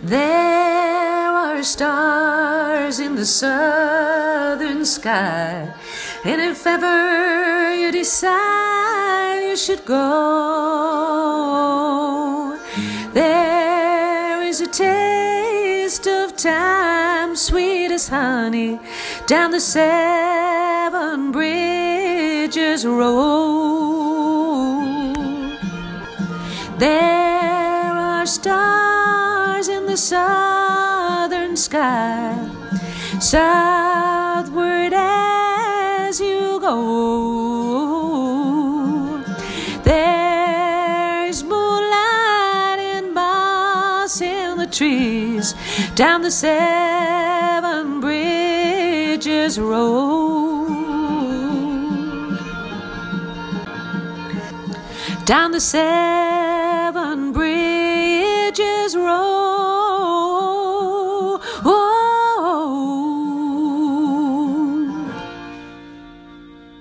There are stars in the southern sky, and if ever you decide you should go, there is a taste of time, sweet as honey, down the Seven Bridges Road. There are stars in the southern sky, southward as you go. There's moonlight and moss in the trees, down the Seven Bridges Road. Down the Seven